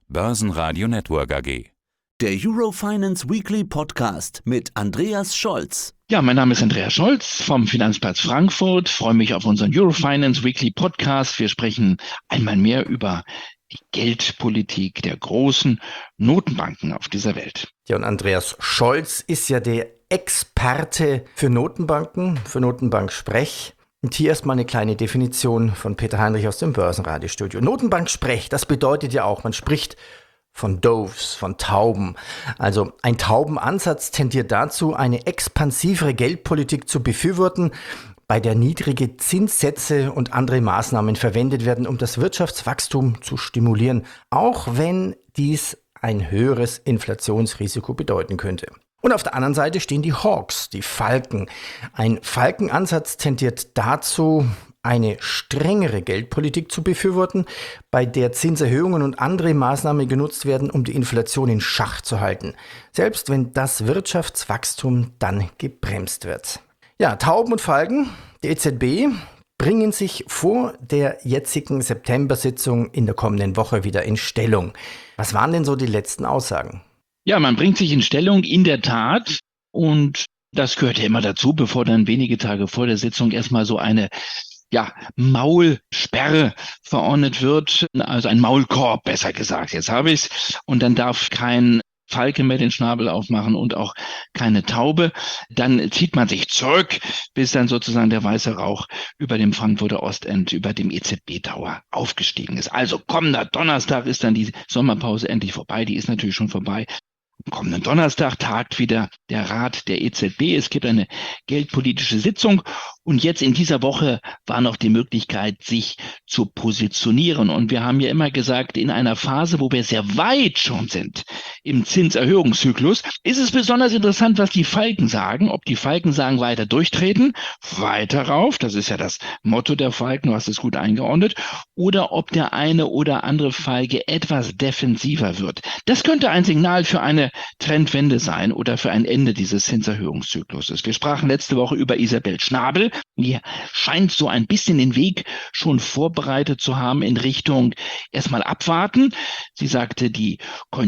Börsenradio Network AG. Der Eurofinance Weekly Podcast mit Andreas Scholz. Ja, mein Name ist Andreas Scholz vom Finanzplatz Frankfurt. Freue mich auf unseren Eurofinance Weekly Podcast. Wir sprechen einmal mehr über die Geldpolitik der großen Notenbanken auf dieser Welt. Ja, und Andreas Scholz ist ja der Experte für Notenbanken, für Notenbank-Sprech. Und hier erstmal eine kleine Definition von Peter Heinrich aus dem Börsenradiostudio. Notenbank-Sprech, das bedeutet ja auch, man spricht von Doves, von Tauben. Also ein Taubenansatz tendiert dazu, eine expansivere Geldpolitik zu befürworten, bei der niedrige Zinssätze und andere Maßnahmen verwendet werden, um das Wirtschaftswachstum zu stimulieren, auch wenn dies ein höheres Inflationsrisiko bedeuten könnte. Und auf der anderen Seite stehen die Hawks, die Falken. Ein Falkenansatz tendiert dazu, eine strengere Geldpolitik zu befürworten, bei der Zinserhöhungen und andere Maßnahmen genutzt werden, um die Inflation in Schach zu halten, selbst wenn das Wirtschaftswachstum dann gebremst wird. Ja, Tauben und Falken, die EZB, bringen sich vor der jetzigen September-Sitzung in der kommenden Woche wieder in Stellung. Was waren denn so die letzten Aussagen? Ja, man bringt sich in Stellung, in der Tat. Und das gehört ja immer dazu, bevor dann wenige Tage vor der Sitzung erstmal so eine Maulsperre verordnet wird. Also ein Maulkorb, besser gesagt. Jetzt habe ich es. Und dann darf kein Falke mehr den Schnabel aufmachen und auch keine Taube. Dann zieht man sich zurück, bis dann sozusagen der weiße Rauch über dem Frankfurter Ostend, über dem EZB-Tower aufgestiegen ist. Also kommender Donnerstag ist dann die Sommerpause endlich vorbei. Die ist natürlich schon vorbei. Am kommenden Donnerstag tagt wieder der Rat der EZB. Es gibt eine geldpolitische Sitzung und jetzt in dieser Woche war noch die Möglichkeit, sich zu positionieren. Und wir haben ja immer gesagt, in einer Phase, wo wir sehr weit schon sind im Zinserhöhungszyklus, ist es besonders interessant, was die Falken sagen. Ob die Falken sagen, weiter durchtreten, weiter rauf, das ist ja das Motto der Falken, du hast es gut eingeordnet, oder ob der eine oder andere Falke etwas defensiver wird. Das könnte ein Signal für eine Trendwende sein oder für ein Ende dieses Zinserhöhungszykluses. Wir sprachen letzte Woche über Isabel Schnabel. Die scheint so ein bisschen den Weg schon vorbereitet zu haben in Richtung erstmal abwarten. Sie sagte, die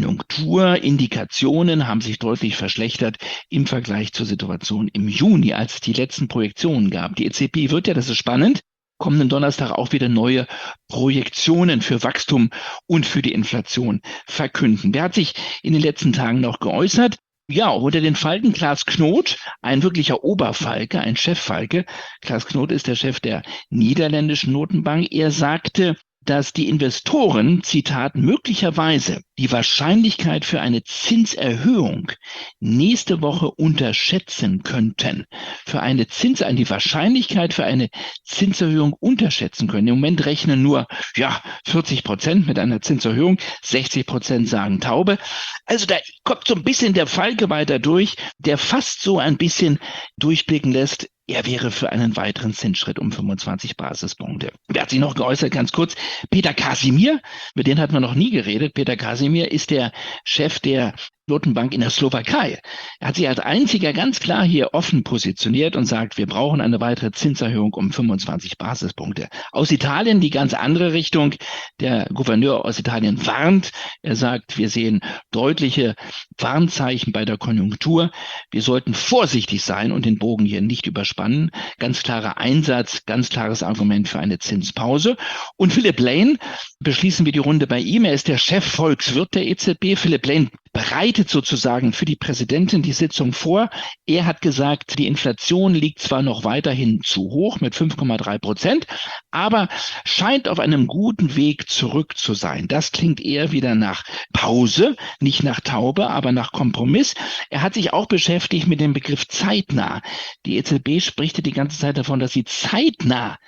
Konjunkturindikationen haben sich deutlich verschlechtert im Vergleich zur Situation im Juni, als es die letzten Projektionen gab. Die EZB wird ja, das ist spannend, kommenden Donnerstag auch wieder neue Projektionen für Wachstum und für die Inflation verkünden. Wer hat sich in den letzten Tagen noch geäußert? Ja, unter den Falken Klaas Knot, ein wirklicher Oberfalke, ein Cheffalke. Klaas Knot ist der Chef der niederländischen Notenbank. Er sagte, dass die Investoren, Zitat, möglicherweise die Wahrscheinlichkeit für eine Zinserhöhung nächste Woche unterschätzen könnten. Die Wahrscheinlichkeit für eine Zinserhöhung unterschätzen können. Im Moment rechnen nur 40% mit einer Zinserhöhung, 60% sagen Taube. Also da kommt so ein bisschen der Falke weiter durch, der fast so ein bisschen durchblicken lässt, er wäre für einen weiteren Zinsschritt um 25 Basispunkte. Wer hat sich noch geäußert, ganz kurz? Peter Kasimir, mit dem hat man noch nie geredet. Peter Kasimir ist der Chef der Notenbank in der Slowakei. Er hat sich als einziger ganz klar hier offen positioniert und sagt, wir brauchen eine weitere Zinserhöhung um 25 Basispunkte. Aus Italien die ganz andere Richtung. Der Gouverneur aus Italien warnt. Er sagt, wir sehen deutliche Warnzeichen bei der Konjunktur. Wir sollten vorsichtig sein und den Bogen hier nicht überspannen. Ganz klarer Einsatz, ganz klares Argument für eine Zinspause. Und Philip Lane, beschließen wir die Runde bei ihm. Er ist der Chefvolkswirt der EZB. Philip Lane bereitet sozusagen für die Präsidentin die Sitzung vor. Er hat gesagt, die Inflation liegt zwar noch weiterhin zu hoch mit 5,3%, aber scheint auf einem guten Weg zurück zu sein. Das klingt eher wieder nach Pause, nicht nach Taube, aber nach Kompromiss. Er hat sich auch beschäftigt mit dem Begriff zeitnah. Die EZB spricht die ganze Zeit davon, dass sie zeitnah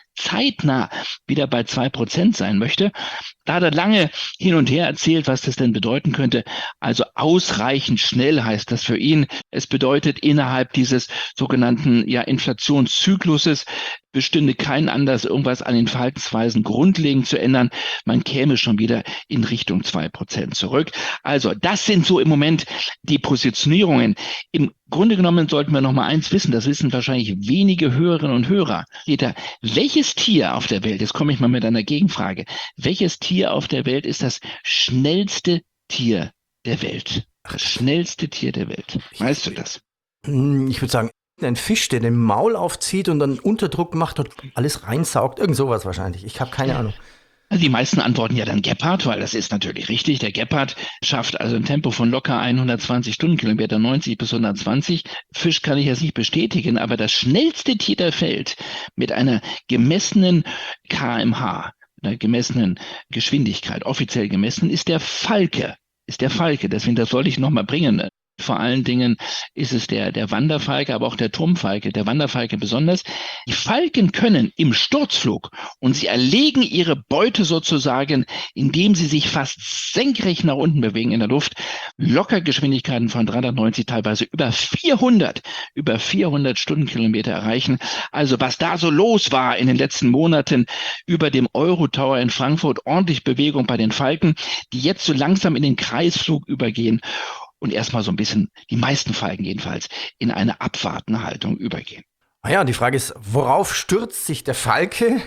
wieder bei 2% sein möchte. Da hat er lange hin und her erzählt, was das denn bedeuten könnte. Also ausreichend schnell heißt das für ihn. Es bedeutet, innerhalb dieses sogenannten Inflationszykluses bestünde kein Anlass, irgendwas an den Verhaltensweisen grundlegend zu ändern. Man käme schon wieder in Richtung 2% zurück. Also das sind so im Moment die Positionierungen. Im Grunde genommen sollten wir noch mal eins wissen, das wissen wahrscheinlich wenige Hörerinnen und Hörer. Peter, welches Tier auf der Welt, jetzt komme ich mal mit einer Gegenfrage, welches Tier auf der Welt ist das schnellste Tier der Welt? Das schnellste Tier der Welt. Weißt du das? Ich würde sagen, ein Fisch, der den Maul aufzieht und dann Unterdruck macht und alles reinsaugt. Irgend sowas wahrscheinlich. Ich habe keine Ahnung. Also die meisten antworten ja dann Gepard, weil das ist natürlich richtig. Der Gepard schafft also ein Tempo von locker 120 Stundenkilometer, 90 bis 120. Fisch kann ich jetzt nicht bestätigen, aber das schnellste Tier der Welt mit einer gemessenen kmh, einer gemessenen Geschwindigkeit, offiziell gemessen, ist der Falke. Deswegen, das sollte ich nochmal bringen. Vor allen Dingen ist es der Wanderfalke, aber auch der Turmfalke, der Wanderfalke besonders. Die Falken können im Sturzflug und sie erlegen ihre Beute sozusagen, indem sie sich fast senkrecht nach unten bewegen in der Luft, locker Geschwindigkeiten von 390, teilweise über 400 Stundenkilometer erreichen. Also was da so los war in den letzten Monaten über dem Eurotower in Frankfurt, ordentlich Bewegung bei den Falken, die jetzt so langsam in den Kreisflug übergehen. Und erstmal so ein bisschen, die meisten Falken jedenfalls, in eine abwartende Haltung übergehen. Naja, die Frage ist, worauf stürzt sich der Falke?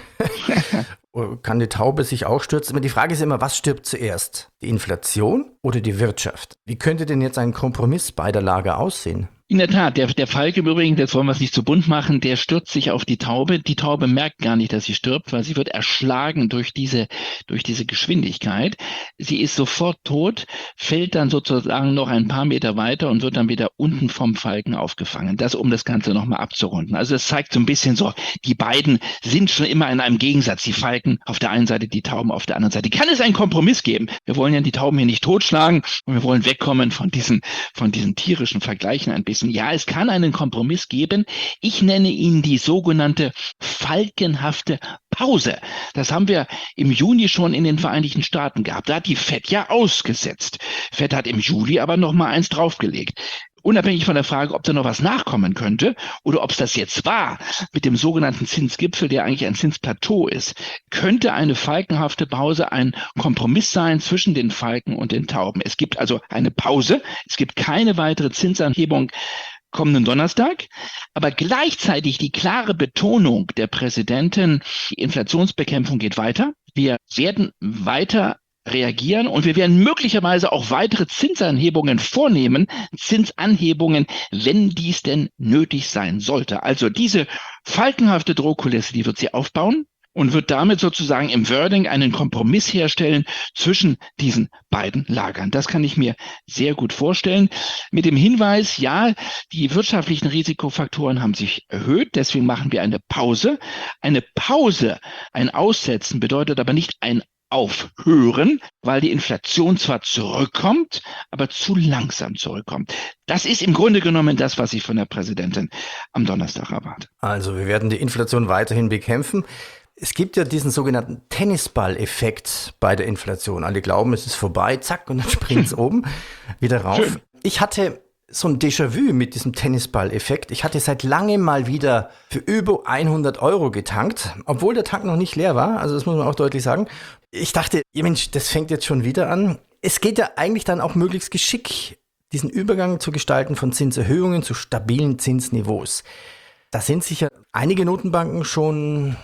Kann die Taube sich auch stürzen? Aber die Frage ist immer, was stirbt zuerst? Die Inflation oder die Wirtschaft? Wie könnte denn jetzt ein Kompromiss beider Lager aussehen? In der Tat, der Falke im Übrigen, jetzt wollen wir es nicht zu bunt machen, der stürzt sich auf die Taube. Die Taube merkt gar nicht, dass sie stirbt, weil sie wird erschlagen durch diese Geschwindigkeit. Sie ist sofort tot, fällt dann sozusagen noch ein paar Meter weiter und wird dann wieder unten vom Falken aufgefangen. Das, um das Ganze nochmal abzurunden. Also es zeigt so ein bisschen so, die beiden sind schon immer in einem Gegensatz. Die Falken auf der einen Seite, die Tauben auf der anderen Seite. Kann es einen Kompromiss geben? Wir wollen ja die Tauben hier nicht totschlagen und wir wollen wegkommen von diesen tierischen Vergleichen ein bisschen. Ja, es kann einen Kompromiss geben. Ich nenne ihn die sogenannte falkenhafte Pause. Das haben wir im Juni schon in den Vereinigten Staaten gehabt. Da hat die Fed ja ausgesetzt. Fed hat im Juli aber noch mal eins draufgelegt. Unabhängig von der Frage, ob da noch was nachkommen könnte oder ob es das jetzt war mit dem sogenannten Zinsgipfel, der eigentlich ein Zinsplateau ist, könnte eine falkenhafte Pause ein Kompromiss sein zwischen den Falken und den Tauben. Es gibt also eine Pause, es gibt keine weitere Zinsanhebung kommenden Donnerstag, aber gleichzeitig die klare Betonung der Präsidentin, die Inflationsbekämpfung geht weiter. Wir werden weiter reagieren und wir werden möglicherweise auch weitere Zinsanhebungen vornehmen, Zinsanhebungen, wenn dies denn nötig sein sollte. Also diese falkenhafte Drohkulisse, die wird sie aufbauen und wird damit sozusagen im Wording einen Kompromiss herstellen zwischen diesen beiden Lagern. Das kann ich mir sehr gut vorstellen. Mit dem Hinweis, ja, die wirtschaftlichen Risikofaktoren haben sich erhöht, deswegen machen wir eine Pause. Eine Pause, ein Aussetzen bedeutet aber nicht ein Aufhören, weil die Inflation zwar zurückkommt, aber zu langsam zurückkommt. Das ist im Grunde genommen das, was ich von der Präsidentin am Donnerstag erwarte. Also wir werden die Inflation weiterhin bekämpfen. Es gibt ja diesen sogenannten Tennisball-Effekt bei der Inflation. Alle glauben, es ist vorbei, zack, und dann springt es oben wieder rauf. Schön. Ich hatte so ein Déjà-vu mit diesem Tennisball-Effekt. Ich hatte seit langem mal wieder für über 100 € getankt, obwohl der Tank noch nicht leer war. Also das muss man auch deutlich sagen. Ich dachte, ja Mensch, das fängt jetzt schon wieder an. Es geht ja eigentlich dann auch möglichst geschickt, diesen Übergang zu gestalten von Zinserhöhungen zu stabilen Zinsniveaus. Da sind sicher einige Notenbanken schon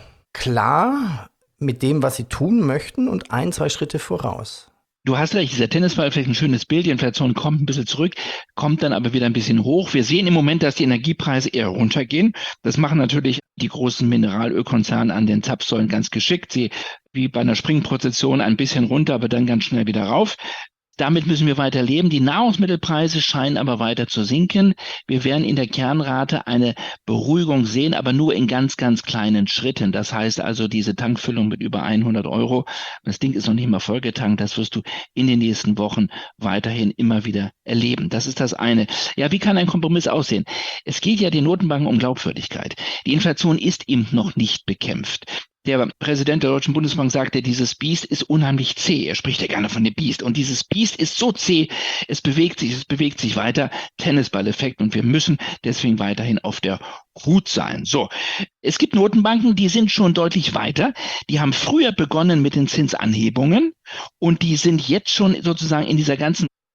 klar mit dem, was sie tun möchten und 1-2 Schritte voraus. Du hast recht, dieser Tennisball, vielleicht ein schönes Bild, die Inflation kommt ein bisschen zurück, kommt dann aber wieder ein bisschen hoch. Wir sehen im Moment, dass die Energiepreise eher runtergehen. Das machen natürlich die großen Mineralölkonzerne an den Zapfsäulen ganz geschickt. Sie wie bei einer Springprozession ein bisschen runter, aber dann ganz schnell wieder rauf. Damit müssen wir weiter leben. Die Nahrungsmittelpreise scheinen aber weiter zu sinken. Wir werden in der Kernrate eine Beruhigung sehen, aber nur in ganz, ganz kleinen Schritten. Das heißt also, diese Tankfüllung mit über 100 €, das Ding ist noch nicht mal vollgetankt, das wirst du in den nächsten Wochen weiterhin immer wieder erleben. Das ist das eine. Ja, wie kann ein Kompromiss aussehen? Es geht ja den Notenbanken um Glaubwürdigkeit. Die Inflation ist eben noch nicht bekämpft. Der Präsident der Deutschen Bundesbank sagte, dieses Biest ist unheimlich zäh. Er spricht ja gerne von dem Biest. Und dieses Biest ist so zäh, es bewegt sich weiter. Tennisball-Effekt. Und wir müssen deswegen weiterhin auf der Hut sein. So, es gibt Notenbanken, die sind schon deutlich weiter. Die haben früher begonnen mit den Zinsanhebungen und die sind jetzt schon sozusagen in dieser ganzen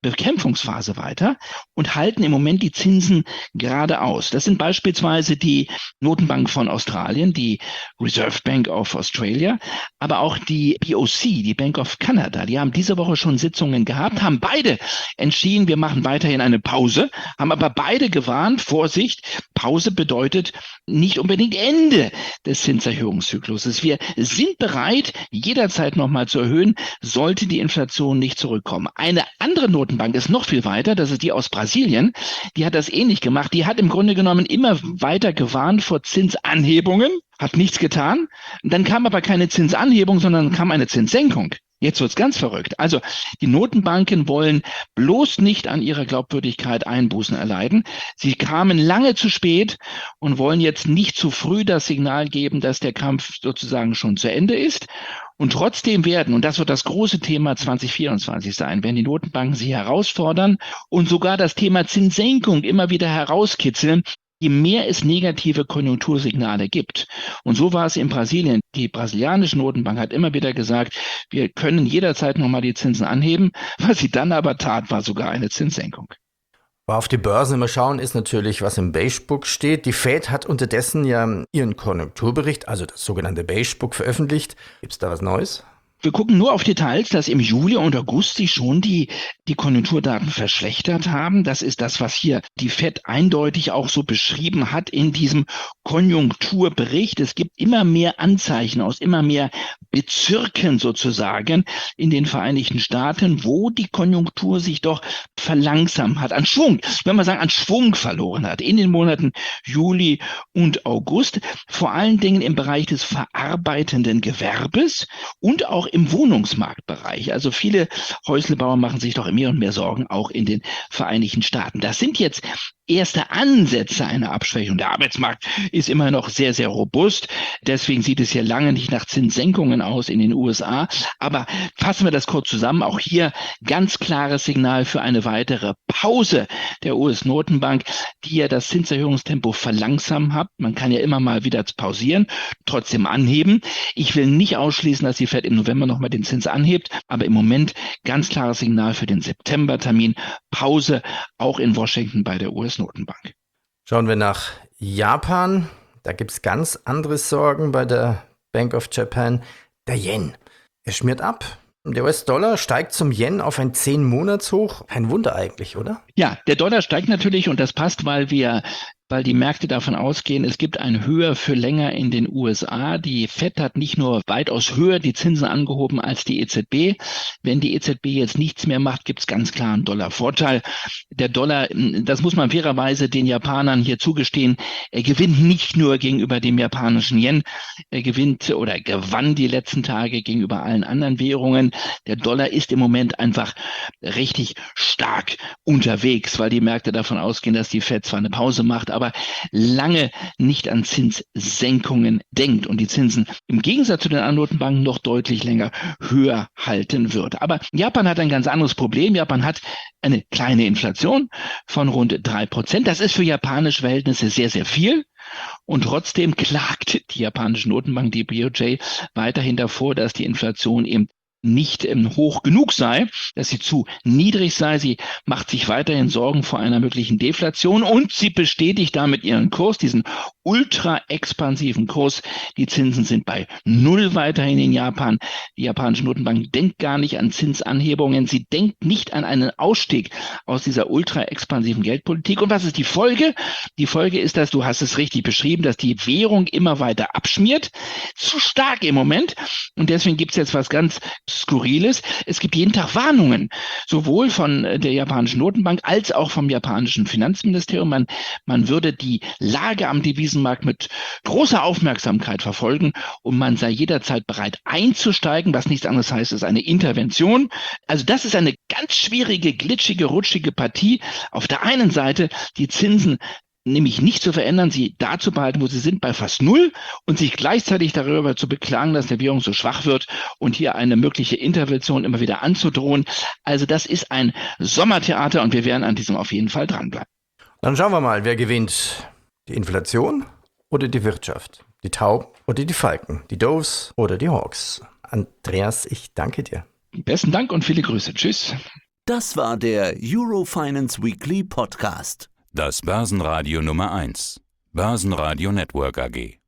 Bekämpfungsphase weiter und halten im Moment die Zinsen geradeaus. Das sind beispielsweise die Notenbank von Australien, die Reserve Bank of Australia, aber auch die BOC, die Bank of Canada. Die haben diese Woche schon Sitzungen gehabt, haben beide entschieden, wir machen weiterhin eine Pause, haben aber beide gewarnt, Vorsicht, Pause bedeutet nicht unbedingt Ende des Zinserhöhungszykluses. Wir sind bereit, jederzeit nochmal zu erhöhen, sollte die Inflation nicht zurückkommen. Eine andere Notenbank ist noch viel weiter, das ist die aus Brasilien. Die hat das ähnlich gemacht. Die hat im Grunde genommen immer weiter gewarnt vor Zinsanhebungen, hat nichts getan. Dann kam aber keine Zinsanhebung, sondern kam eine Zinssenkung. Jetzt wird's ganz verrückt. Also die Notenbanken wollen bloß nicht an ihrer Glaubwürdigkeit Einbußen erleiden. Sie kamen lange zu spät und wollen jetzt nicht zu früh das Signal geben, dass der Kampf sozusagen schon zu Ende ist. Und trotzdem werden, und das wird das große Thema 2024 sein, werden die Notenbanken sie herausfordern und sogar das Thema Zinssenkung immer wieder herauskitzeln, je mehr es negative Konjunktursignale gibt. Und so war es in Brasilien. Die brasilianische Notenbank hat immer wieder gesagt, wir können jederzeit nochmal die Zinsen anheben. Was sie dann aber tat, war sogar eine Zinssenkung. Auf die Börsen immer schauen ist natürlich, was im Beigebook steht. Die Fed hat unterdessen ja ihren Konjunkturbericht, also das sogenannte Beigebook, veröffentlicht. Gibt es da was Neues? Wir gucken nur auf Details, dass im Juli und August sich schon die Konjunkturdaten verschlechtert haben. Das ist das, was hier die Fed eindeutig auch so beschrieben hat in diesem Konjunkturbericht. Es gibt immer mehr Anzeichen aus immer mehr Bezirken sozusagen in den Vereinigten Staaten, wo die Konjunktur sich doch verlangsamt hat, an Schwung, wenn man sagen, an Schwung verloren hat in den Monaten Juli und August, vor allen Dingen im Bereich des verarbeitenden Gewerbes und auch im Wohnungsmarktbereich. Also viele Häuslebauer machen sich doch mehr und mehr Sorgen, auch in den Vereinigten Staaten. Das sind jetzt erste Ansätze einer Abschwächung. Der Arbeitsmarkt ist immer noch sehr, sehr robust. Deswegen sieht es hier lange nicht nach Zinssenkungen aus in den USA. Aber fassen wir das kurz zusammen. Auch hier ganz klares Signal für eine weitere Pause der US-Notenbank, die ja das Zinserhöhungstempo verlangsamt hat. Man kann ja immer mal wieder pausieren, trotzdem anheben. Ich will nicht ausschließen, dass die Fed im November nochmal den Zins anhebt. Aber im Moment ganz klares Signal für den Septembertermin. Pause auch in Washington bei der US-Notenbank. Schauen wir nach Japan. Da gibt es ganz andere Sorgen bei der Bank of Japan. Der Yen. Er schmiert ab. Der US-Dollar steigt zum Yen auf ein 10-Monats-Hoch. Kein Wunder eigentlich, oder? Ja, der Dollar steigt natürlich und das passt, weil die Märkte davon ausgehen, es gibt ein Höher für länger in den USA. Die Fed hat nicht nur weitaus höher die Zinsen angehoben als die EZB. Wenn die EZB jetzt nichts mehr macht, gibt es ganz klar einen Dollar-Vorteil. Der Dollar, das muss man fairerweise den Japanern hier zugestehen, er gewinnt nicht nur gegenüber dem japanischen Yen, er gewinnt oder gewann die letzten Tage gegenüber allen anderen Währungen. Der Dollar ist im Moment einfach richtig stark unterwegs, weil die Märkte davon ausgehen, dass die Fed zwar eine Pause macht, aber lange nicht an Zinssenkungen denkt und die Zinsen im Gegensatz zu den anderen Notenbanken noch deutlich länger höher halten wird. Aber Japan hat ein ganz anderes Problem. Japan hat eine kleine Inflation von rund 3%. Das ist für japanische Verhältnisse sehr, sehr viel. Und trotzdem klagt die japanische Notenbank, die BOJ, weiterhin davor, dass die Inflation eben nicht hoch genug sei, dass sie zu niedrig sei. Sie macht sich weiterhin Sorgen vor einer möglichen Deflation und sie bestätigt damit ihren Kurs, diesen ultra-expansiven Kurs. Die Zinsen sind bei 0 weiterhin in Japan. Die japanische Notenbank denkt gar nicht an Zinsanhebungen. Sie denkt nicht an einen Ausstieg aus dieser ultra-expansiven Geldpolitik. Und was ist die Folge? Die Folge ist, dass, du hast es richtig beschrieben, dass die Währung immer weiter abschmiert. Zu stark im Moment. Und deswegen gibt es jetzt was ganz Skurriles. Es gibt jeden Tag Warnungen, sowohl von der japanischen Notenbank als auch vom japanischen Finanzministerium. Man würde die Lage am Devisenmarkt mit großer Aufmerksamkeit verfolgen und man sei jederzeit bereit einzusteigen, was nichts anderes heißt, ist eine Intervention. Also das ist eine ganz schwierige, glitschige, rutschige Partie. Auf der einen Seite die Zinsen nämlich nicht zu verändern, sie da zu behalten, wo sie sind, bei fast 0 und sich gleichzeitig darüber zu beklagen, dass der Währung so schwach wird und hier eine mögliche Intervention immer wieder anzudrohen. Also das ist ein Sommertheater und wir werden an diesem auf jeden Fall dranbleiben. Dann schauen wir mal, wer gewinnt. Die Inflation oder die Wirtschaft? Die Tauben oder die Falken? Die Doves oder die Hawks? Andreas, ich danke dir. Besten Dank und viele Grüße. Tschüss. Das war der Eurofinance Weekly Podcast. Das Börsenradio Nummer 1. Börsenradio Network AG.